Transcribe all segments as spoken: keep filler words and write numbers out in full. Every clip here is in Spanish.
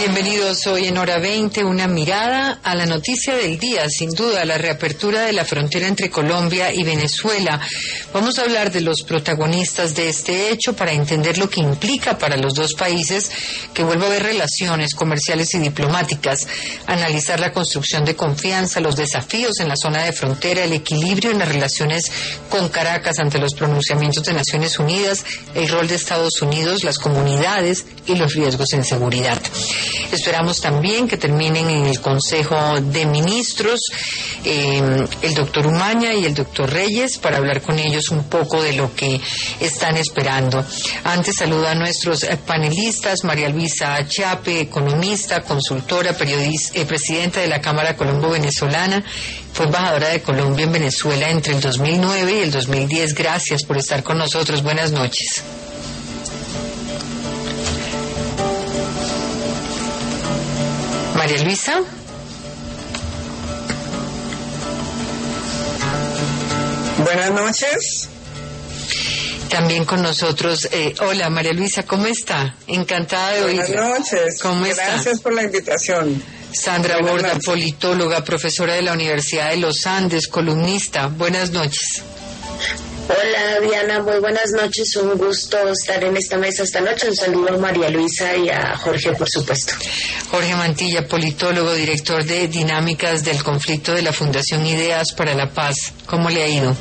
Bienvenidos hoy en Hora veinte, una mirada a la noticia del día, sin duda, la reapertura de la frontera entre Colombia y Venezuela. Vamos a hablar de los protagonistas de este hecho para entender lo que implica para los dos países que vuelva a haber relaciones comerciales y diplomáticas, analizar la construcción de confianza, los desafíos en la zona de frontera, el equilibrio en las relaciones con Caracas ante los pronunciamientos de Naciones Unidas, el rol de Estados Unidos, las comunidades y los riesgos en seguridad. Esperamos también que terminen en el Consejo de Ministros eh, el doctor Umaña y el doctor Reyes para hablar con ellos un poco de lo que están esperando. Antes saludo a nuestros panelistas, María Luisa Chape, economista, consultora, periodista, eh, presidenta de la Cámara Colombo-Venezolana, fue embajadora de Colombia en Venezuela entre el dos mil nueve y el dos mil diez. Gracias por estar con nosotros. Buenas noches. María Luisa. Buenas noches. También con nosotros, eh, hola María Luisa, ¿cómo está? Encantada de oírla. Buenas noches. ¿Cómo está? Gracias por la invitación. Sandra Buenas Borda, noches. politóloga, profesora de la Universidad de los Andes, columnista. Buenas noches. Hola Diana, muy buenas noches, un gusto estar en esta mesa esta noche. Un saludo a María Luisa y a Jorge, por supuesto. Jorge Mantilla, politólogo, director de Dinámicas del Conflicto de la Fundación Ideas para la Paz. ¿Cómo le ha ido?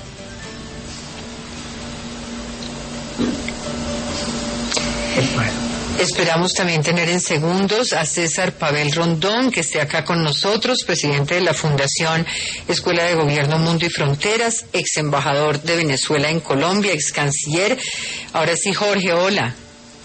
Esperamos también tener en segundos a César Pavel Rondón, que esté acá con nosotros, presidente de la Fundación Escuela de Gobierno Mundo y Fronteras, ex embajador de Venezuela en Colombia, ex canciller. Ahora sí, Jorge, hola.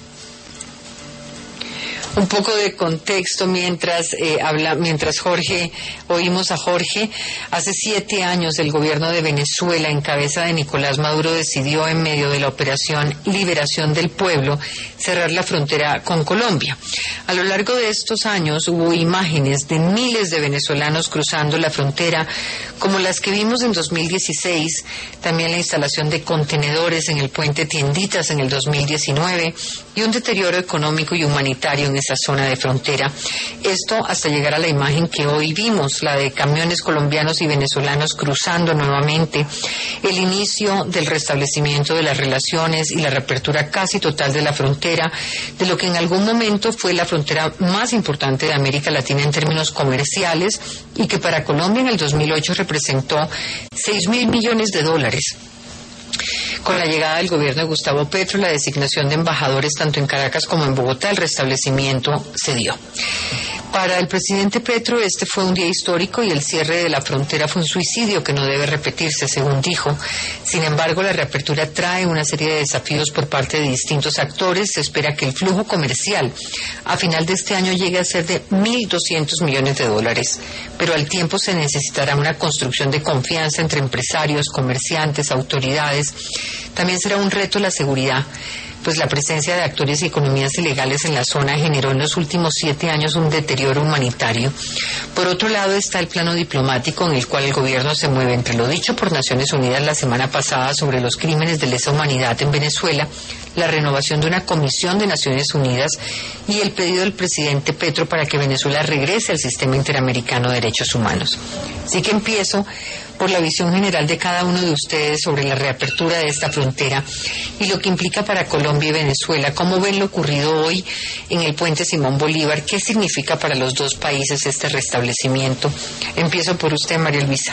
Un poco de contexto mientras eh, habla, mientras Jorge, oímos a Jorge. Hace siete años el gobierno de Venezuela, en cabeza de Nicolás Maduro, decidió en medio de la operación Liberación del Pueblo cerrar la frontera con Colombia. A lo largo de estos años hubo imágenes de miles de venezolanos cruzando la frontera, como las que vimos en dos mil dieciséis, también la instalación de contenedores en el puente Tienditas en el dos mil diecinueve y un deterioro económico y humanitario en esa zona de frontera. Esto hasta llegar a la imagen que hoy vimos, la de camiones colombianos y venezolanos cruzando nuevamente, el inicio del restablecimiento de las relaciones y la reapertura casi total de la frontera, de lo que en algún momento fue la frontera más importante de América Latina en términos comerciales y que para Colombia en el dos mil ocho representó seis mil millones de dólares. Con la llegada del gobierno de Gustavo Petro, la designación de embajadores tanto en Caracas como en Bogotá, el restablecimiento se dio. Para el presidente Petro este fue un día histórico y el cierre de la frontera fue un suicidio que no debe repetirse, según dijo. Sin embargo, la reapertura trae una serie de desafíos por parte de distintos actores. Se espera que el flujo comercial a final de este año llegue a ser de mil doscientos millones de dólares, pero al tiempo se necesitará una construcción de confianza entre empresarios, comerciantes, autoridades. También será un reto la seguridad, pues la presencia de actores y economías ilegales en la zona generó en los últimos siete años un deterioro humanitario. Por otro lado está el plano diplomático, en el cual el gobierno se mueve entre lo dicho por Naciones Unidas la semana pasada sobre los crímenes de lesa humanidad en Venezuela, la renovación de una comisión de Naciones Unidas y el pedido del presidente Petro para que Venezuela regrese al sistema interamericano de derechos humanos. Así que empiezo por la visión general de cada uno de ustedes sobre la reapertura de esta frontera y lo que implica para Colombia y Venezuela. ¿Cómo ven lo ocurrido hoy en el puente Simón Bolívar? ¿Qué significa para los dos países este restablecimiento? Empiezo por usted, María Luisa.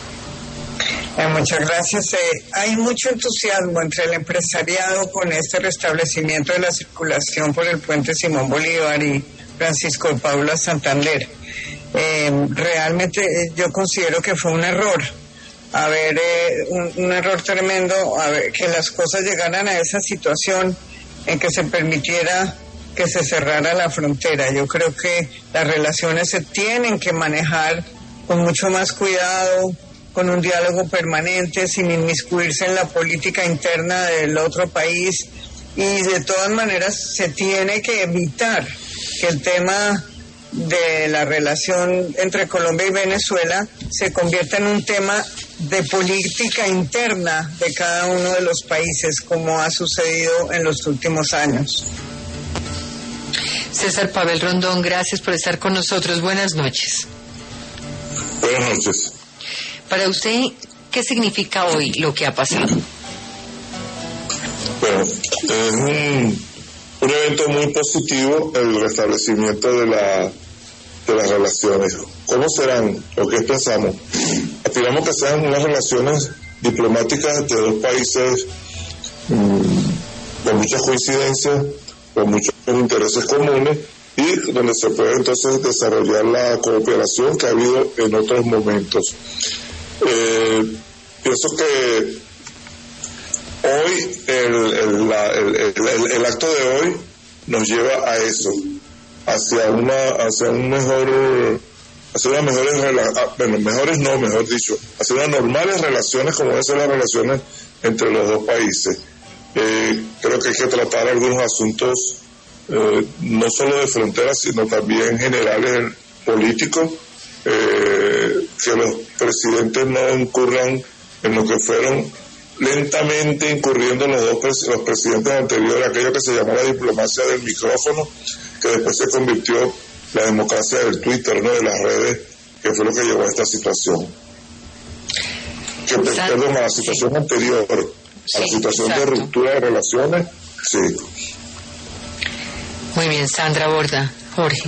Eh, muchas gracias. Eh, hay mucho entusiasmo entre el empresariado con este restablecimiento de la circulación por el puente Simón Bolívar y Francisco de Paula Santander. Eh, realmente eh, yo considero que fue un error, a ver, eh, un, un error tremendo, a ver, que las cosas llegaran a esa situación en que se permitiera que se cerrara la frontera. Yo creo que las relaciones se tienen que manejar con mucho más cuidado, con un diálogo permanente, sin inmiscuirse en la política interna del otro país, y de todas maneras se tiene que evitar que el tema de la relación entre Colombia y Venezuela se convierta en un tema de política interna de cada uno de los países, como ha sucedido en los últimos años. César Pavel Rondón, gracias por estar con nosotros. Buenas noches. Buenas noches. Para usted, ¿qué significa hoy lo que ha pasado? Bueno, es un, un evento muy positivo, el restablecimiento de, la, de las relaciones. ¿Cómo serán o qué pensamos? Aspiramos que sean unas relaciones diplomáticas de dos países mmm, con muchas coincidencias, con muchos intereses comunes y donde se puede entonces desarrollar la cooperación que ha habido en otros momentos. Eh, pienso que hoy, el, el, la, el, el, el acto de hoy nos lleva a eso, hacia una, hacia un mejor, hacia unas mejores, bueno, mejores no, mejor dicho, hacia unas normales relaciones como deben ser las relaciones entre los dos países. Eh, creo que hay que tratar algunos asuntos eh, no solo de fronteras sino también generales políticos, eh, que los presidentes no incurran en lo que fueron lentamente incurriendo los dos pres- los presidentes anteriores, aquello que se llamó la diplomacia del micrófono, que después se convirtió en la democracia del Twitter, ¿no?, de las redes, que fue lo que llevó a esta situación. Que, perdón, a la situación sí. anterior, a la sí, situación exacto. de ruptura de relaciones, sí. Muy bien, Sandra Borda. Jorge.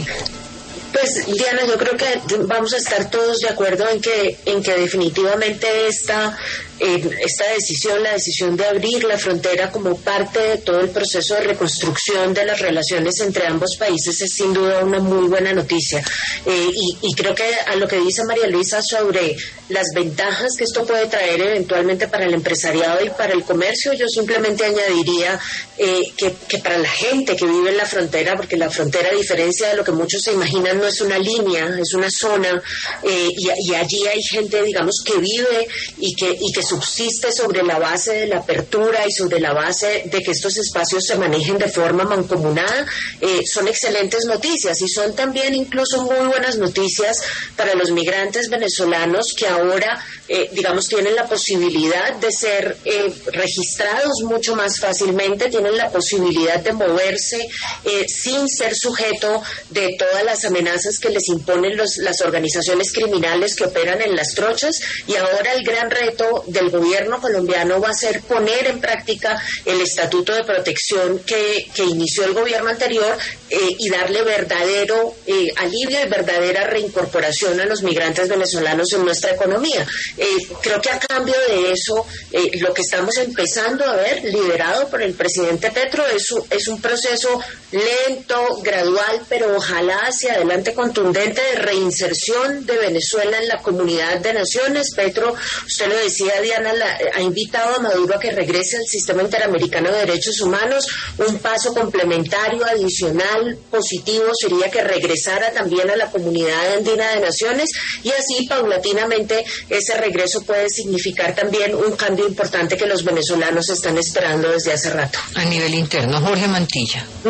Pues Diana, yo creo que vamos a estar todos de acuerdo en que en que definitivamente esta eh, esta decisión, la decisión de abrir la frontera como parte de todo el proceso de reconstrucción de las relaciones entre ambos países es sin duda una muy buena noticia. Eh, y, y creo que a lo que dice María Luisa sobre las ventajas que esto puede traer eventualmente para el empresariado y para el comercio, yo simplemente añadiría eh, que, que para la gente que vive en la frontera, porque la frontera, a diferencia de lo que muchos se imaginan, no es una línea, es una zona, eh, y, y allí hay gente, digamos, que vive y que, y que subsiste sobre la base de la apertura y sobre la base de que estos espacios se manejen de forma mancomunada. Eh, son excelentes noticias y son también incluso muy buenas noticias para los migrantes venezolanos que ahora, eh, digamos, tienen la posibilidad de ser eh, registrados mucho más fácilmente, tienen la posibilidad de moverse eh, sin ser sujeto de todas las amenazas que les imponen los, las organizaciones criminales que operan en las trochas. Y ahora el gran reto del gobierno colombiano va a ser poner en práctica el estatuto de protección que, que inició el gobierno anterior eh, y darle verdadero eh, alivio y verdadera reincorporación a los migrantes venezolanos en nuestra economía. Eh, creo que a cambio de eso, eh, lo que estamos empezando a ver, liderado por el presidente Petro, es, es un proceso lento, gradual, pero ojalá hacia adelante contundente de reinserción de Venezuela en la comunidad de naciones. Petro, usted lo decía, Diana, la, ha invitado a Maduro a que regrese al sistema interamericano de derechos humanos. Un paso complementario, adicional, positivo, sería que regresara también a la comunidad andina de naciones, y así paulatinamente ese regreso puede significar también un cambio importante que los venezolanos están esperando desde hace rato. A nivel interno, Jorge Mantilla. ¿Mm?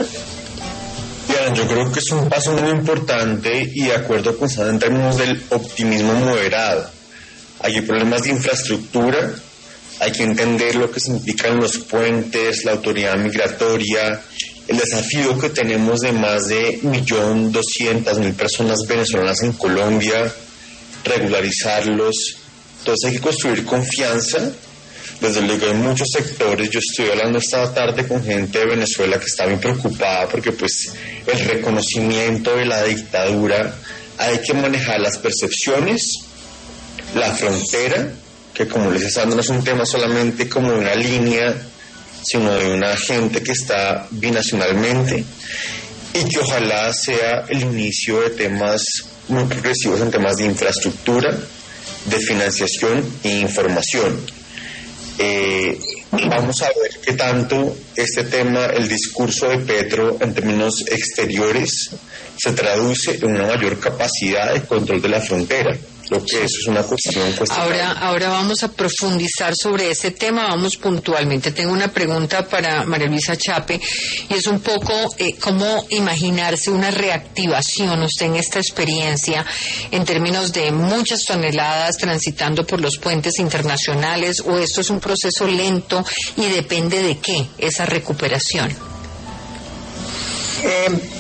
Bien, yo creo que es un paso muy importante y de acuerdo con Sandra en términos del optimismo moderado. Hay problemas de infraestructura, hay que entender lo que significan los puentes, la autoridad migratoria, el desafío que tenemos de más de un millón doscientas mil personas venezolanas en Colombia, regularizarlos. Entonces hay que construir confianza. Desde luego hay muchos sectores, yo estoy hablando esta tarde con gente de Venezuela que está muy preocupada porque pues el reconocimiento de la dictadura, hay que manejar las percepciones, la frontera, que como les decía Sandra, no es un tema solamente como de una línea, sino de una gente que está binacionalmente, y que ojalá sea el inicio de temas muy progresivos en temas de infraestructura, de financiación e información. Eh, vamos a ver qué tanto este tema, el discurso de Petro en términos exteriores, se traduce en una mayor capacidad de control de la frontera. Lo que eso es una cuestión cuestionable. Ahora, ahora vamos a profundizar sobre ese tema, vamos puntualmente. Tengo una pregunta para María Luisa Chape, y es un poco eh, cómo imaginarse una reactivación usted en esta experiencia en términos de muchas toneladas transitando por los puentes internacionales, o esto es un proceso lento y depende de qué esa recuperación. Eh,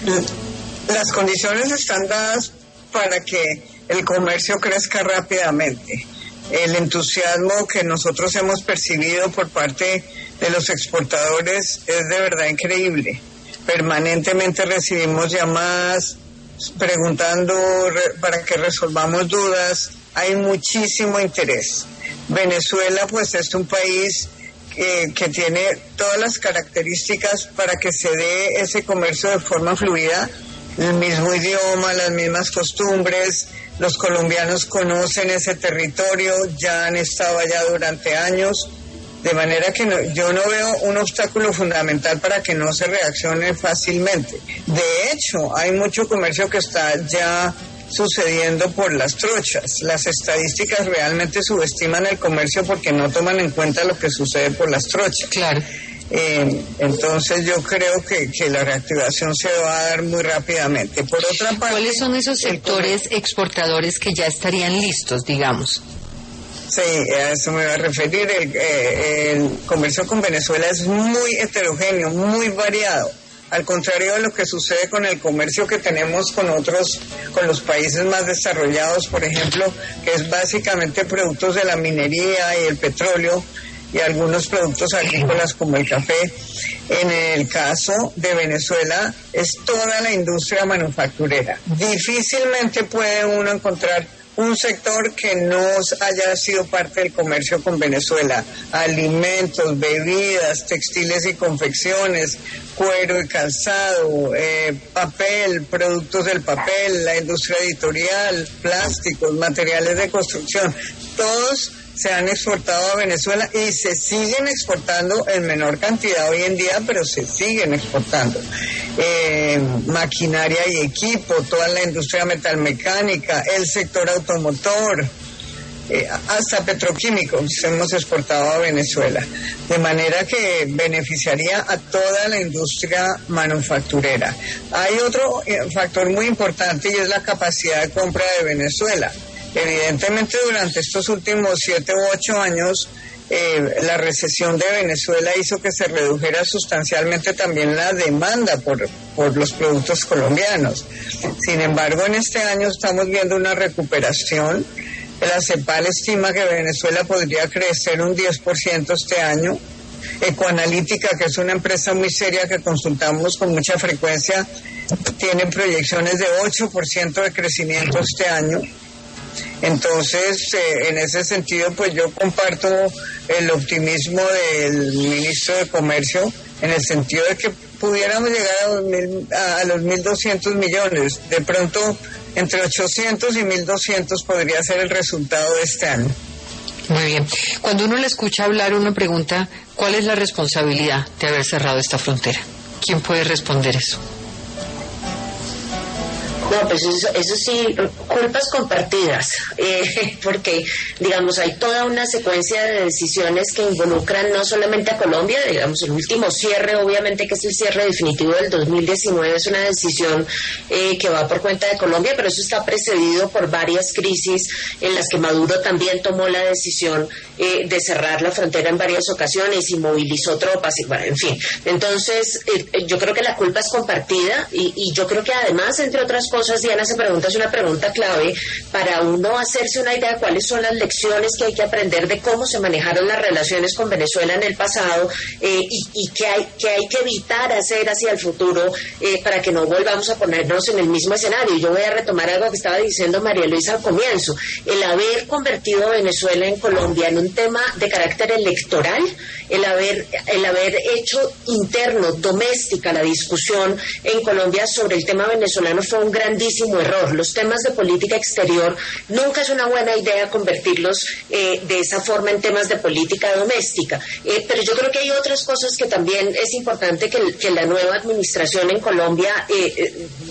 las condiciones están dadas para que el comercio crezca rápidamente. El entusiasmo que nosotros hemos percibido por parte de los exportadores es de verdad increíble. Permanentemente recibimos llamadas preguntando para que resolvamos dudas. Hay muchísimo interés. Venezuela pues es un país eh, que tiene todas las características para que se dé ese comercio de forma fluida. El mismo idioma, las mismas costumbres, los colombianos conocen ese territorio, ya han estado allá durante años, de manera que no, yo no veo un obstáculo fundamental para que no se reaccione fácilmente. De hecho, hay mucho comercio que está ya sucediendo por las trochas. Las estadísticas realmente subestiman el comercio porque no toman en cuenta lo que sucede por las trochas. Claro. Eh, entonces yo creo que, que la reactivación se va a dar muy rápidamente. Por otra parte, ¿cuáles son esos sectores exportadores que ya estarían listos, digamos? Sí, a eso me voy a referir. El, eh, el comercio con Venezuela es muy heterogéneo, muy variado. Al contrario de lo que sucede con el comercio que tenemos con otros, con los países más desarrollados, por ejemplo, que es básicamente productos de la minería y el petróleo y algunos productos agrícolas como el café. En el caso de Venezuela es toda la industria manufacturera. Difícilmente puede uno encontrar un sector que no haya sido parte del comercio con Venezuela. Alimentos, bebidas, textiles y confecciones, cuero y calzado, eh, papel, productos del papel, la industria editorial, plásticos, materiales de construcción, todos se han exportado a Venezuela y se siguen exportando en menor cantidad hoy en día, pero se siguen exportando. Eh, maquinaria y equipo, toda la industria metalmecánica, el sector automotor, eh, hasta petroquímicos hemos exportado a Venezuela. De manera que beneficiaría a toda la industria manufacturera. Hay otro eh, factor muy importante y es la capacidad de compra de Venezuela. Evidentemente durante estos últimos siete u ocho años eh, la recesión de Venezuela hizo que se redujera sustancialmente también la demanda por, por los productos colombianos. Sin embargo, en este año estamos viendo una recuperación. La CEPAL estima que Venezuela podría crecer un diez por ciento este año. Ecoanalítica, que es una empresa muy seria que consultamos con mucha frecuencia, tiene proyecciones de ocho por ciento de crecimiento este año. Entonces, eh, en ese sentido, pues yo comparto el optimismo del ministro de Comercio en el sentido de que pudiéramos llegar a los, mil, a, a los mil doscientos millones. De pronto, entre ochocientos y mil doscientos podría ser el resultado de este año. Muy bien. Cuando uno le escucha hablar, uno pregunta, ¿cuál es la responsabilidad de haber cerrado esta frontera? ¿Quién puede responder eso? No, pues eso, eso sí, culpas compartidas, eh, porque, digamos, hay toda una secuencia de decisiones que involucran no solamente a Colombia, digamos, el último cierre, obviamente, que es el cierre definitivo del dos mil diecinueve, es una decisión eh, que va por cuenta de Colombia, pero eso está precedido por varias crisis en las que Maduro también tomó la decisión eh, de cerrar la frontera en varias ocasiones y movilizó tropas, y bueno, en fin. Entonces, eh, yo creo que la culpa es compartida y, y yo creo que además, entre otras cosas, cosas, Diana, se pregunta, es una pregunta clave para uno hacerse una idea de cuáles son las lecciones que hay que aprender de cómo se manejaron las relaciones con Venezuela en el pasado eh, y, y qué hay, qué hay que evitar hacer hacia el futuro eh, para que no volvamos a ponernos en el mismo escenario. Yo voy a retomar algo que estaba diciendo María Luisa al comienzo. El haber convertido a Venezuela en Colombia en un tema de carácter electoral, el haber, el haber hecho interno, doméstica, la discusión en Colombia sobre el tema venezolano fue un grandísimo error. Los temas de política exterior nunca es una buena idea convertirlos eh, de esa forma en temas de política doméstica. Eh, pero yo creo que hay otras cosas que también es importante que, que la nueva administración en Colombia eh,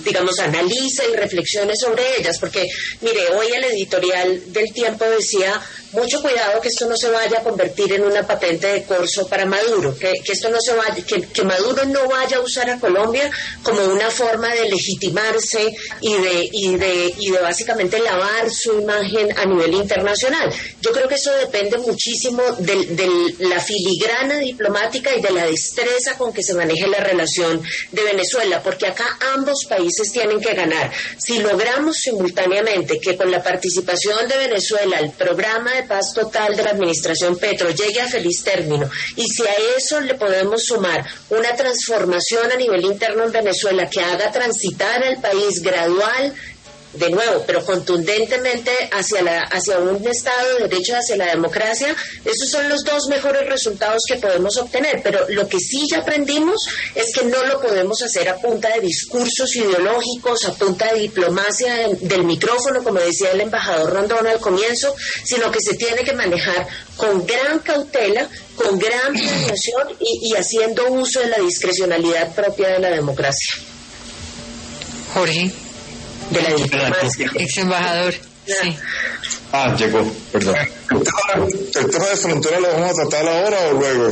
digamos, analice y reflexione sobre ellas, porque, mire, hoy el editorial del Tiempo decía, mucho cuidado que esto no se vaya a convertir en una patente de corso para Maduro, que, que esto no se vaya, que, que Maduro no vaya a usar a Colombia como una forma de legitimarse y de, y de, y de básicamente lavar su imagen a nivel internacional. Yo creo que eso depende muchísimo de, de la filigrana diplomática y de la destreza con que se maneje la relación de Venezuela, porque acá ambos países tienen que ganar. Si logramos simultáneamente que con la participación de Venezuela el programa de paz total de la administración Petro llegue a feliz término, y si a eso le podemos sumar una transformación a nivel interno en Venezuela que haga transitar al país gradual, de nuevo, pero contundentemente hacia la hacia un Estado de Derecho, hacia la democracia, esos son los dos mejores resultados que podemos obtener. Pero lo que sí ya aprendimos es que no lo podemos hacer a punta de discursos ideológicos, a punta de diplomacia del, del micrófono, como decía el embajador Rondón al comienzo, sino que se tiene que manejar con gran cautela, con gran planeación y, y haciendo uso de la discrecionalidad propia de la democracia. Jorge. De la diplomacia. Ex embajador. Sí. Ah, llegó, perdón. ¿El tema de frontera lo vamos a tratar ahora o luego?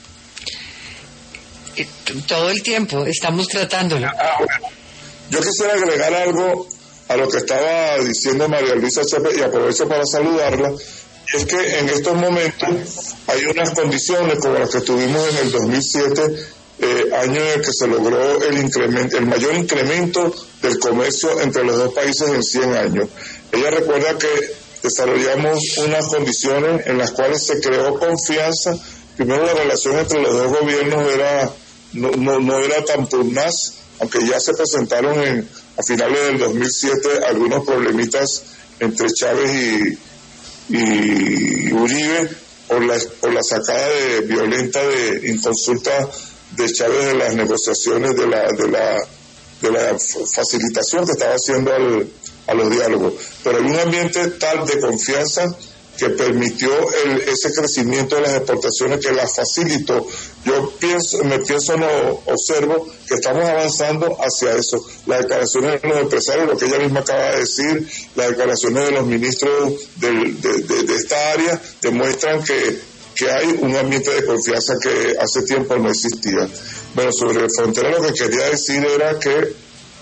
Todo el tiempo, estamos tratándolo. Ah, bueno. Yo quisiera agregar algo a lo que estaba diciendo María Luisa Chepe y aprovecho para saludarla. Y es que en estos momentos hay unas condiciones como las que tuvimos en el dos mil siete, Eh, año en el que se logró el incremento, el mayor incremento del comercio entre los dos países en cien años. Ella recuerda que desarrollamos unas condiciones en las cuales se creó confianza. Primero, la relación entre los dos gobiernos era no, no, no era tan pugnaz, aunque ya se presentaron en, a finales del dos mil siete algunos problemitas entre Chávez y, y Uribe por la, por la sacada de, violenta de inconsulta de Chávez de las negociaciones, de la de la de la facilitación que estaba haciendo al, a los diálogos. Pero hay un ambiente tal de confianza que permitió el, ese crecimiento de las exportaciones, que las facilitó. Yo pienso, me pienso, no observo que estamos avanzando hacia eso. Las declaraciones de los empresarios, lo que ella misma acaba de decir, las declaraciones de los ministros del, de, de, de esta área demuestran que que hay un ambiente de confianza que hace tiempo no existía. Bueno, sobre frontera lo que quería decir era que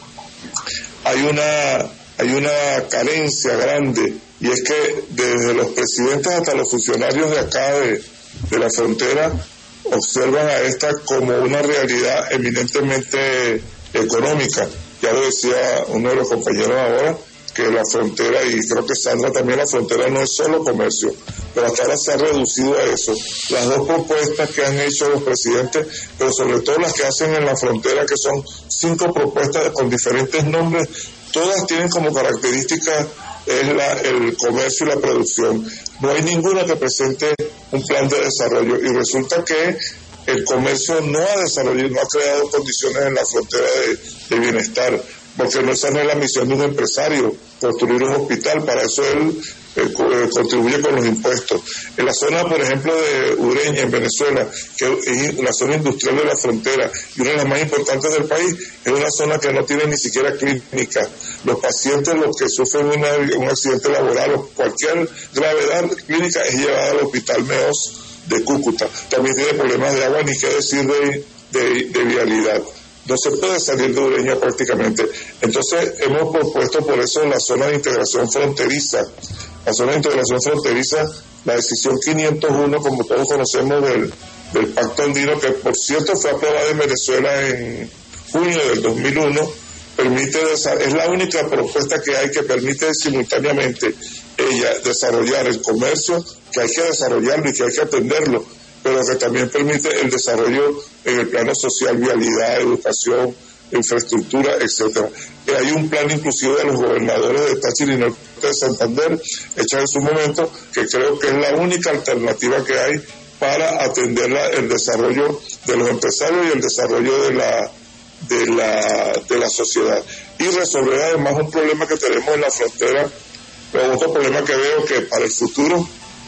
hay una hay una carencia grande, y es que desde los presidentes hasta los funcionarios de acá de, de la frontera observan a esta como una realidad eminentemente económica. Ya lo decía uno de los compañeros ahora, que la frontera, y creo que Sandra también, la frontera no es solo comercio, pero hasta ahora se ha reducido a eso. Las dos propuestas que han hecho los presidentes, pero sobre todo las que hacen en la frontera, que son cinco propuestas con diferentes nombres, todas tienen como característica es la, el comercio y la producción. No hay ninguna que presente un plan de desarrollo, y resulta que el comercio no ha desarrollado, no ha creado condiciones en la frontera de, de bienestar, porque no, esa no es la misión de un empresario, construir un hospital. Para eso él eh, eh, contribuye con los impuestos. En la zona, por ejemplo, de Ureña, en Venezuela, que es la zona industrial de la frontera y una de las más importantes del país, es una zona que no tiene ni siquiera clínica. Los pacientes, los que sufren una, un accidente laboral o cualquier gravedad clínica, es llevada al hospital Meos de Cúcuta. También tiene problemas de agua, ni qué decir de, de, de vialidad. No se puede salir de Ureña prácticamente. Entonces hemos propuesto por eso la zona de integración fronteriza. La zona de integración fronteriza, la decisión quinientos uno, como todos conocemos, del, del Pacto Andino, que por cierto fue aprobada en Venezuela en junio del dos mil uno, permite, es la única propuesta que hay que permite simultáneamente ella desarrollar el comercio, que hay que desarrollarlo y que hay que atenderlo, pero que también permite el desarrollo en el plano social, vialidad, educación, infraestructura, etcétera. Y hay un plan inclusive de los gobernadores de Táchira y Norte de Santander, hecha en su momento, que creo que es la única alternativa que hay para atender la, el desarrollo de los empresarios y el desarrollo de la de la de la sociedad, y resolver además un problema que tenemos en la frontera, pero otro problema que veo que para el futuro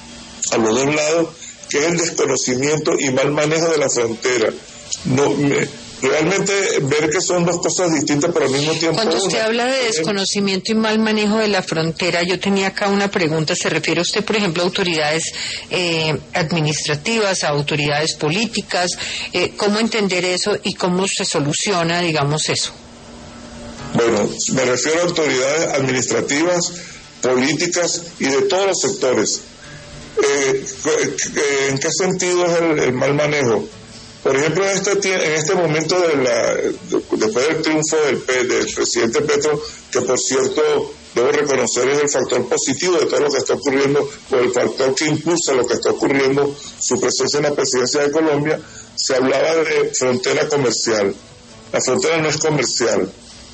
a los dos lados, que es el desconocimiento y mal manejo de la frontera. No, me, realmente ver que son dos cosas distintas, pero al mismo tiempo... Cuando usted una, habla de desconocimiento y mal manejo de la frontera, yo tenía acá una pregunta. ¿Se refiere usted, por ejemplo, a autoridades eh, administrativas, a autoridades políticas? Eh, ¿Cómo entender eso y cómo se soluciona, digamos, eso? Bueno, me refiero a autoridades administrativas, políticas y de todos los sectores. Eh, ¿En qué sentido es el, el mal manejo? Por ejemplo, en este, en este momento, de la, después del triunfo del, del presidente Petro, que por cierto debo reconocer es el factor positivo de todo lo que está ocurriendo, o el factor que impulsa lo que está ocurriendo, su presencia en la presidencia de Colombia, se hablaba de frontera comercial. La frontera no es comercial.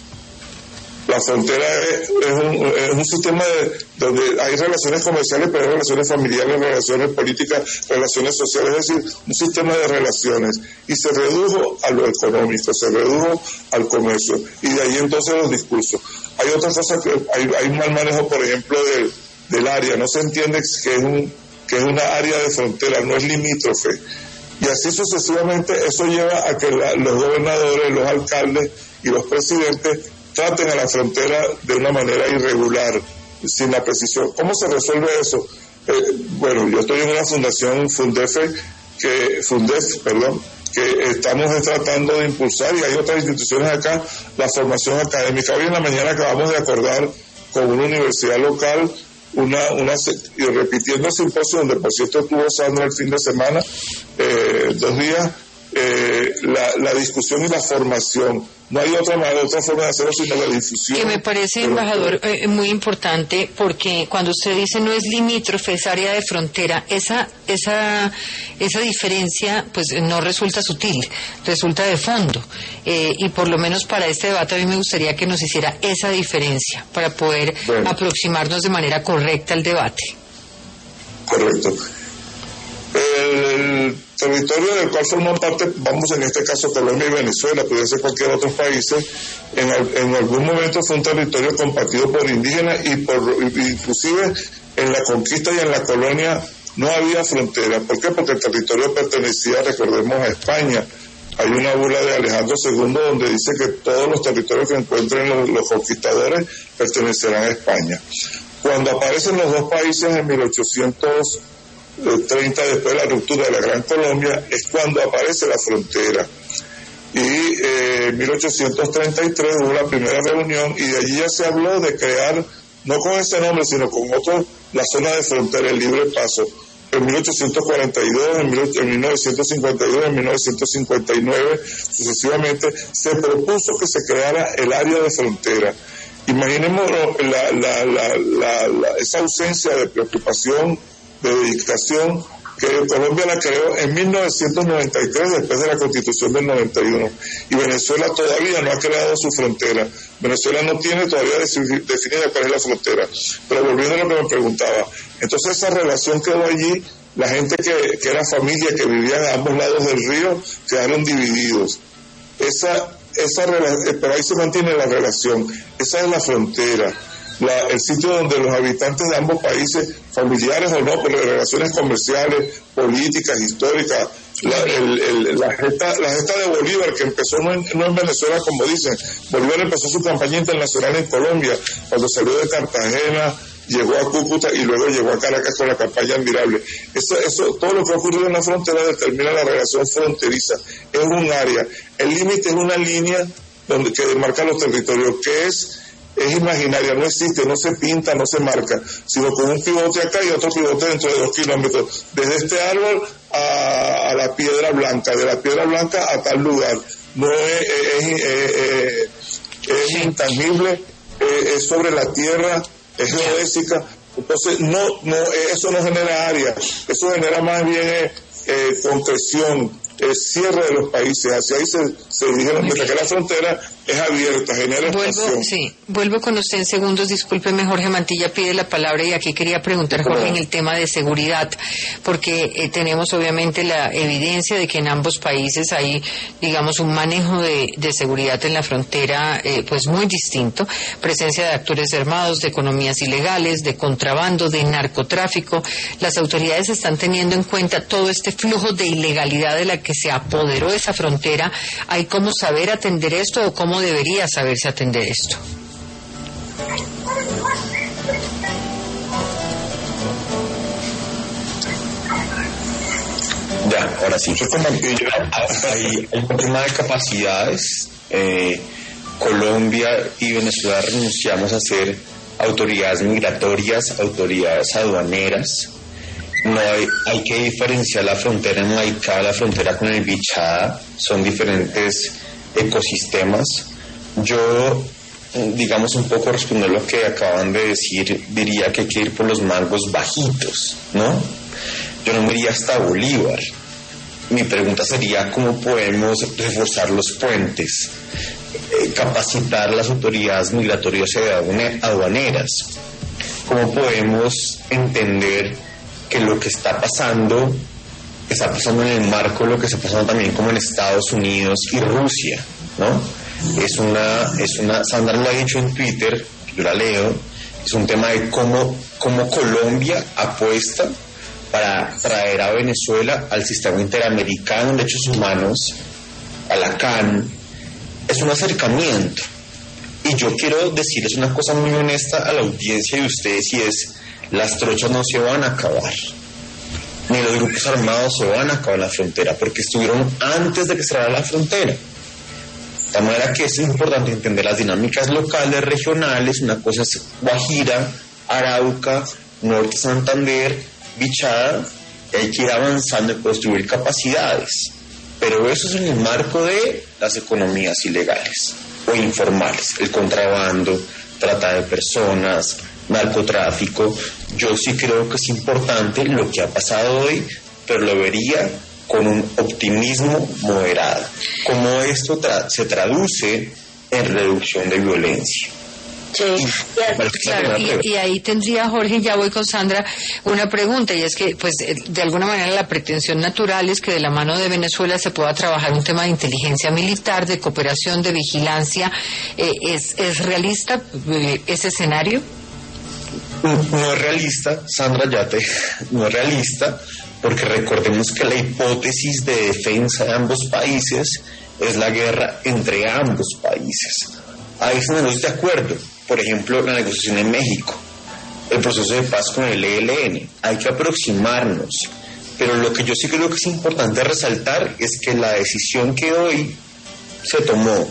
La frontera es, es, un, es un sistema de, donde hay relaciones comerciales, pero hay relaciones familiares, relaciones políticas, relaciones sociales, es decir, un sistema de relaciones. Y se redujo a lo económico, se redujo al comercio. Y de ahí entonces los discursos. Hay otras cosas que hay, hay un mal manejo, por ejemplo, del, del área. No se entiende que es, un, que es una área de frontera, no es limítrofe. Y así sucesivamente, eso lleva a que la, los gobernadores, los alcaldes y los presidentes traten a la frontera de una manera irregular, sin la precisión. ¿Cómo se resuelve eso? Eh, bueno, yo estoy en una fundación, Fundefe, que, Fundef, perdón, que estamos tratando de impulsar, y hay otras instituciones acá, la formación académica. Hoy en la mañana acabamos de acordar con una universidad local, una, una y repitiendo el simposio, donde por cierto estuvo Sandra el fin de semana, eh, dos días, eh, la, la discusión y la formación. No hay otra manera, otra forma de hacerlo sino la difusión. Que me parece, embajador, eh, muy importante, porque cuando usted dice no es limítrofe, es área de frontera, esa esa esa diferencia pues no resulta sutil, resulta de fondo. Eh, y por lo menos para este debate a mí me gustaría que nos hiciera esa diferencia para poder bueno. aproximarnos de manera correcta al debate. Correcto. El territorio del cual forman parte, vamos en este caso Colombia y Venezuela, puede ser cualquier otro país, en, en algún momento fue un territorio compartido por indígenas, y por inclusive en la conquista y en la colonia no había frontera. ¿Por qué? Porque el territorio pertenecía, recordemos, a España. Hay una bula de Alejandro segundo donde dice que todos los territorios que encuentren los, los conquistadores pertenecerán a España. Cuando aparecen los dos países en mil ochocientos treinta, después de la ruptura de la Gran Colombia, es cuando aparece la frontera. Y en eh, mil ochocientos treinta y tres hubo la primera reunión, y de allí ya se habló de crear, no con ese nombre, sino con otro, la zona de frontera, el libre paso. En mil ochocientos cuarenta y dos, en mil novecientos cincuenta y dos, en mil novecientos cincuenta y nueve, sucesivamente, se propuso que se creara el área de frontera. Imaginemos la, la, la, la, la, esa ausencia de preocupación, de dedicación, que Colombia la creó en mil novecientos noventa y tres, después de la Constitución del noventa y uno, y Venezuela todavía no ha creado su frontera. Venezuela no tiene todavía definida cuál es la frontera. Pero volviendo a lo que me preguntaba, entonces esa relación quedó allí. La gente que, que era familia, que vivía a ambos lados del río, quedaron divididos. Esa, esa pero ahí se mantiene la relación. Esa es la frontera. La, el sitio donde los habitantes de ambos países, familiares o no, por relaciones comerciales, políticas, históricas, la, el, el, la, gesta, la gesta de Bolívar, que empezó no en, no en Venezuela, como dicen. Bolívar empezó su campaña internacional en Colombia, cuando salió de Cartagena, llegó a Cúcuta y luego llegó a Caracas con la campaña admirable. Eso, eso, todo lo que ha ocurrido en la frontera determina la relación fronteriza. Es un área. El límite es una línea donde, que demarca los territorios, que es es imaginaria, no existe, no se pinta, no se marca, sino con un pivote acá y otro pivote dentro de dos kilómetros, desde este árbol a, a la Piedra Blanca, de la Piedra Blanca a tal lugar. No es, es, es, es, es intangible, es, es sobre la tierra, es geodésica. Entonces no, no, eso no genera área, eso genera más bien eh, eh, concreción, el cierre de los países. Hacia ahí se, se dirige, mientras que la frontera es abierta, genera Vuelvo, pasión. sí, vuelvo con usted en segundos, discúlpeme, Jorge Mantilla pide la palabra y aquí quería preguntar, Jorge, en el tema de seguridad, porque eh, tenemos obviamente la evidencia de que en ambos países hay, digamos, un manejo de, de seguridad en la frontera eh, pues muy distinto, presencia de actores armados, de economías ilegales, de contrabando, de narcotráfico. Las autoridades están teniendo en cuenta todo este flujo de ilegalidad de la que se apoderó esa frontera. ¿Hay cómo saber atender esto o cómo debería saberse atender esto? Ya, ahora sí. Hay, hay un tema de capacidades. Eh, Colombia y Venezuela renunciamos a ser autoridades migratorias, autoridades aduaneras. No hay, hay que diferenciar la frontera en Maicá, la frontera con el Bichada, son diferentes ecosistemas. Yo, digamos, un poco respondiendo a lo que acaban de decir, diría que hay que ir por los mangos bajitos, ¿no? Yo no me iría hasta Bolívar. Mi pregunta sería cómo podemos reforzar los puentes, eh, capacitar las autoridades migratorias y aduaneras, cómo podemos entender que lo que está pasando está pasando en el marco de lo que está pasando también como en Estados Unidos y Rusia, ¿no? Es una, es una, Sandra lo ha dicho en Twitter, yo la leo, es un tema de cómo, cómo Colombia apuesta para traer a Venezuela al sistema interamericano de derechos humanos, a la C A N. Es un acercamiento. Y yo quiero decirles una cosa muy honesta a la audiencia de ustedes, y es: las trochas no se van a acabar, ni los grupos armados se van a acabar en la frontera, porque estuvieron antes de que se cerrara la frontera. De tal manera que es importante entender las dinámicas locales, regionales. Una cosa es Guajira, Arauca, Norte Santander, Bichada, y hay que ir avanzando en construir capacidades. Pero eso es en el marco de las economías ilegales o informales, el contrabando, trata de personas, narcotráfico. Yo sí creo que es importante lo que ha pasado hoy, pero lo vería con un optimismo moderado. Cómo esto tra- se traduce en reducción de violencia. Sí, y, claro, y, y ahí tendría, Jorge, ya voy con Sandra, una pregunta, y es que, pues, de alguna manera la pretensión natural es que de la mano de Venezuela se pueda trabajar un tema de inteligencia militar, de cooperación, de vigilancia. Eh, ¿es, ¿Es realista eh, ese escenario? No es realista, Sandra Yate, no es realista, porque recordemos que la hipótesis de defensa de ambos países es la guerra entre ambos países. Ahí estamos de acuerdo. Por ejemplo, la negociación en México, el proceso de paz con el E L N, hay que aproximarnos. Pero lo que yo sí creo que es importante resaltar es que la decisión que hoy se tomó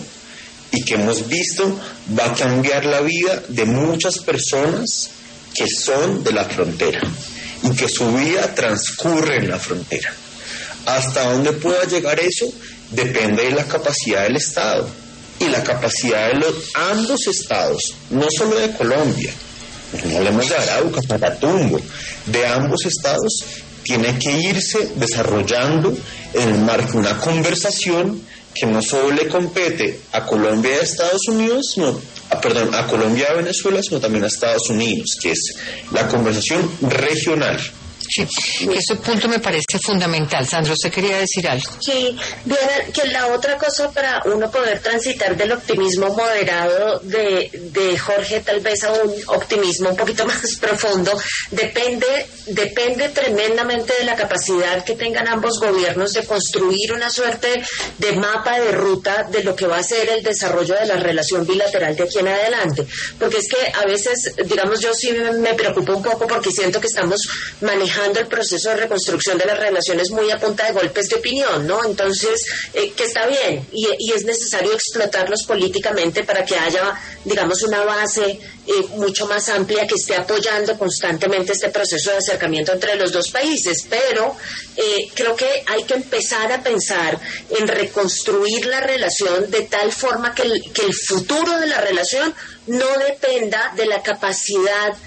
y que hemos visto va a cambiar la vida de muchas personas que son de la frontera y que su vida transcurre en la frontera. Hasta dónde pueda llegar eso depende de la capacidad del Estado y la capacidad de los ambos estados, no solo de Colombia, no hablemos de Arauca, Catatumbo, de ambos estados. Tiene que irse desarrollando en el marco de una conversación que no solo le compete a Colombia y a Estados Unidos, sino, a, perdón, a Colombia y a Venezuela, sino también a Estados Unidos, que es la conversación regional. Sí, ese punto me parece fundamental. Sandra, ¿usted quería decir algo? Sí, bien, que la otra cosa para uno poder transitar del optimismo moderado de, de Jorge tal vez a un optimismo un poquito más profundo, depende, depende tremendamente de la capacidad que tengan ambos gobiernos de construir una suerte de mapa de ruta de lo que va a ser el desarrollo de la relación bilateral de aquí en adelante. Porque es que a veces, digamos, yo sí me preocupo un poco porque siento que estamos manejando el proceso de reconstrucción de las relaciones muy a punta de golpes de opinión, ¿no? Entonces, eh, que está bien y, y es necesario explotarlos políticamente para que haya, digamos, una base eh, mucho más amplia que esté apoyando constantemente este proceso de acercamiento entre los dos países, pero eh, creo que hay que empezar a pensar en reconstruir la relación de tal forma que el, que el futuro de la relación no dependa de la capacidad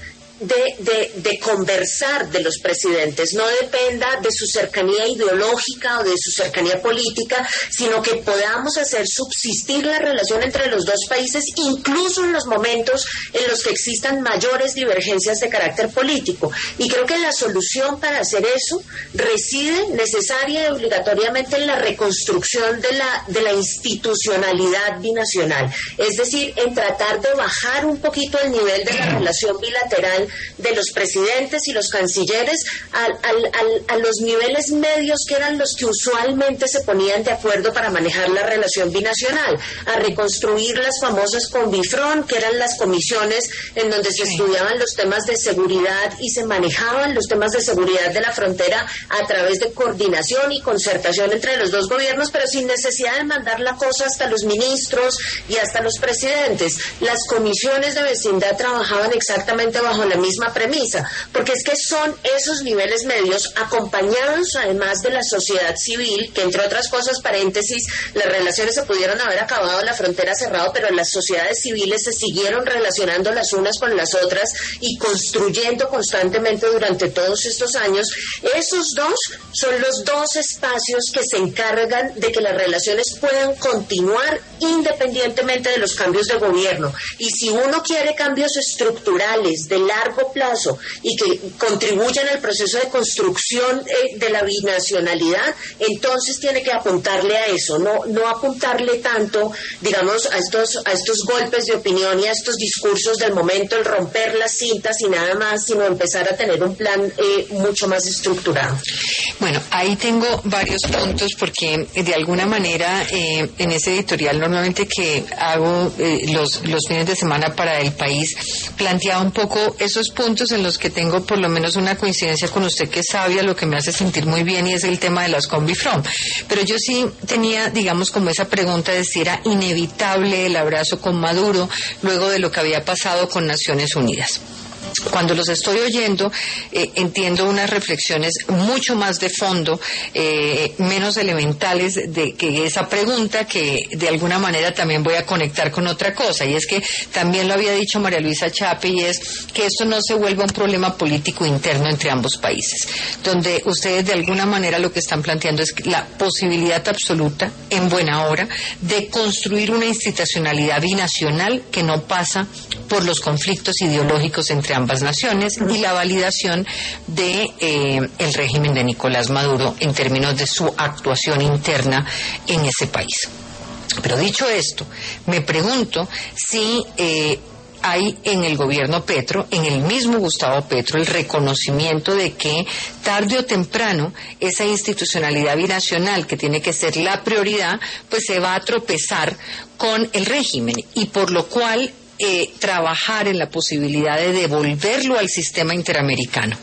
de, de, de conversar de los presidentes, no dependa de su cercanía ideológica o de su cercanía política, sino que podamos hacer subsistir la relación entre los dos países, incluso en los momentos en los que existan mayores divergencias de carácter político. Y creo que la solución para hacer eso reside necesaria y obligatoriamente en la reconstrucción de la, de la institucionalidad binacional, es decir, en tratar de bajar un poquito el nivel de la relación bilateral de los presidentes y los cancilleres al, al, al, a los niveles medios que eran los que usualmente se ponían de acuerdo para manejar la relación binacional, a reconstruir las famosas Conbifron, que eran las comisiones en donde se estudiaban los temas de seguridad y se manejaban los temas de seguridad de la frontera a través de coordinación y concertación entre los dos gobiernos, pero sin necesidad de mandar la cosa hasta los ministros y hasta los presidentes. Las comisiones de vecindad trabajaban exactamente bajo la misma premisa, porque es que son esos niveles medios, acompañados además de la sociedad civil, que entre otras cosas, paréntesis, las relaciones se pudieron haber acabado en la frontera cerrado, pero las sociedades civiles se siguieron relacionando las unas con las otras y construyendo constantemente durante todos estos años. Esos dos son los dos espacios que se encargan de que las relaciones puedan continuar independientemente de los cambios de gobierno. Y si uno quiere cambios estructurales de largo plazo y que contribuyan al proceso de construcción eh, de la binacionalidad, entonces tiene que apuntarle a eso, no, no apuntarle tanto, digamos, a estos, a estos golpes de opinión y a estos discursos del momento, el romper las cintas y nada más, sino empezar a tener un plan eh, mucho más estructurado. Bueno, ahí tengo varios puntos porque de alguna manera eh, en ese editorial normalmente que hago eh, los, los fines de semana para El País, planteaba un poco esos puntos en los que tengo por lo menos una coincidencia con usted, que es sabia, lo que me hace sentir muy bien, y es el tema de las Conbifrom. Pero yo sí tenía, digamos, como esa pregunta de si era inevitable el abrazo con Maduro luego de lo que había pasado con Naciones Unidas. Cuando los estoy oyendo, eh, entiendo unas reflexiones mucho más de fondo, eh, menos elementales de que esa pregunta, que de alguna manera también voy a conectar con otra cosa, y es que también lo había dicho María Luisa Chape, y es que esto no se vuelva un problema político interno entre ambos países, donde ustedes de alguna manera lo que están planteando es la posibilidad absoluta, en buena hora, de construir una institucionalidad binacional que no pasa por los conflictos ideológicos entre ambas naciones y la validación de eh, el régimen de Nicolás Maduro en términos de su actuación interna en ese país. Pero dicho esto, me pregunto si eh, hay en el gobierno Petro, en el mismo Gustavo Petro, el reconocimiento de que tarde o temprano esa institucionalidad binacional, que tiene que ser la prioridad, pues se va a tropezar con el régimen, y por lo cual Eh, trabajar en la posibilidad de devolverlo al sistema interamericano.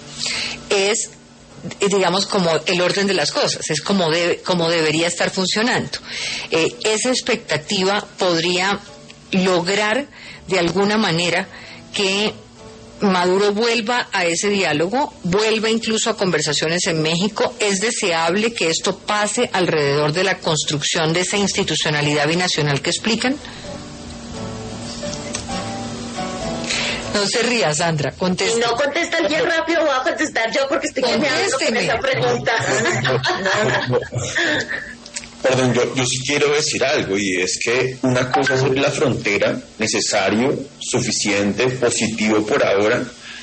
Es, digamos, como el orden de las cosas, es como, debe, como debería estar funcionando. Eh, esa expectativa podría lograr de alguna manera que Maduro vuelva a ese diálogo, vuelva incluso a conversaciones en México. ¿Es deseable que esto pase alrededor de la construcción de esa institucionalidad binacional que explican? No se ría, Sandra, conteste. Si no contestan bien rápido, voy a contestar yo porque estoy quedando con esa pregunta. Perdón, yo, yo sí quiero decir algo, y es que una cosa es la frontera, necesario, suficiente, positivo por ahora,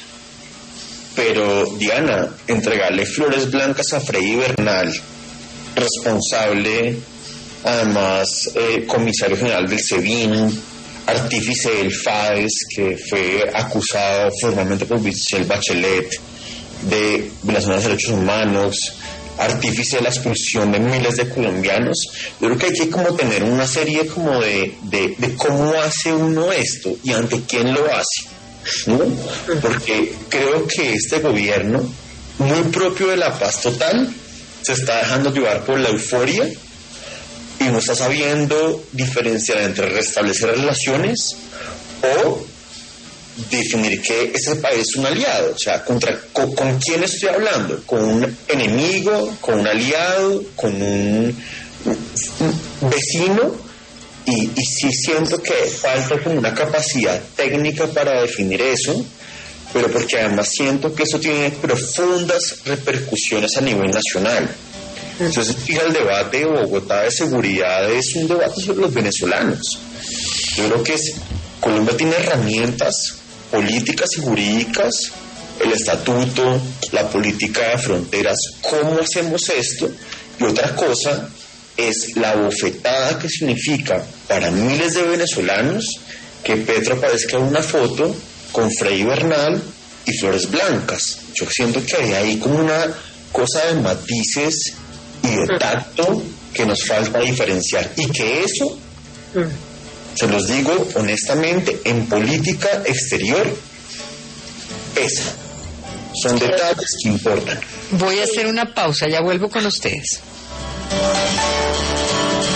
pero Diana, entregarle flores blancas a Freddy Bernal, responsable, además, eh, comisario general del SEBIN, artífice del FAES, que fue acusado formalmente por Michelle Bachelet de violación de derechos humanos, artífice de la expulsión de miles de colombianos. Yo creo que hay que como tener una serie como de, de, de cómo hace uno esto y ante quién lo hace, ¿no? Porque creo que este gobierno, muy propio de la paz total, se está dejando llevar por la euforia y no está sabiendo diferenciar entre restablecer relaciones o definir que ese país es un aliado. O sea, contra, con, ¿con quién estoy hablando? ¿Con un enemigo? ¿Con un aliado? ¿Con un, un vecino? Y, y sí siento que falta como una capacidad técnica para definir eso, pero porque además siento que eso tiene profundas repercusiones a nivel nacional. Entonces, fija, el debate de Bogotá de seguridad es un debate sobre los venezolanos. Yo creo que es, Colombia tiene herramientas políticas y jurídicas, el estatuto, la política de fronteras, ¿cómo hacemos esto? Y otra cosa es la bofetada que significa para miles de venezolanos que Petro aparezca en una foto con Freddy Bernal y Flores Blancas. Yo siento que hay ahí como una cosa de matices y de tacto que nos falta diferenciar, y que eso, se los digo honestamente, en política exterior pesa. Son detalles que importan. Voy a hacer una pausa, ya vuelvo con ustedes.